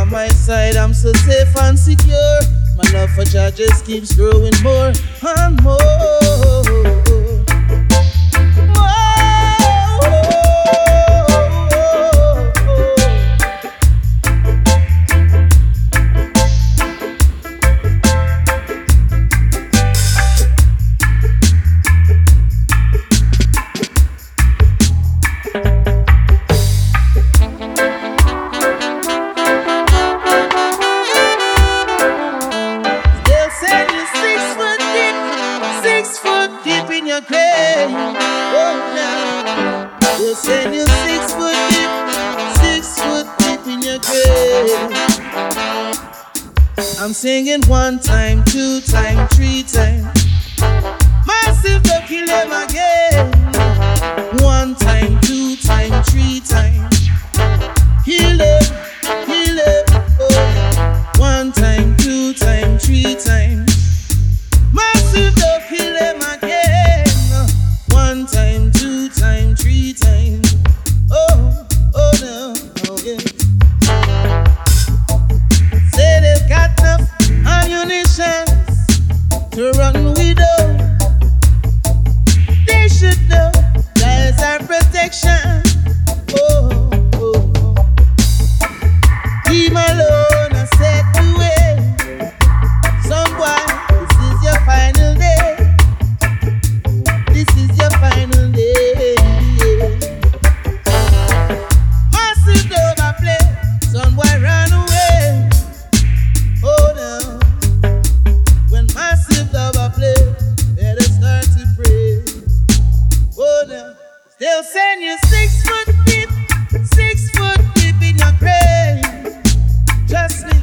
on my side, I'm so safe and secure. My love for Jah just keeps growing more and more. They'll send you 6 foot deep, 6 foot deep in your grave. I'm singing 1 time, 2 time, 3 time. Massive, don't kill them again. 1 time, 2 time, 3 time. Kill them, kill them. Oh. 1 time, 2 time, 3 time. Massive, don't kill them again. 1 time, 2 time, 3 time. Oh, oh no, oh yeah. Say they've got enough ammunition to run widow. They should know there's our protection. Oh, oh, oh. Leave alone and set the way. Someone, this is your final day. This is your final day. Massive overplay, son boy run away. Oh no, when massive overplay, better start to pray. Oh no, they'll send you 6 foot deep, 6 foot deep in your grave. Trust me.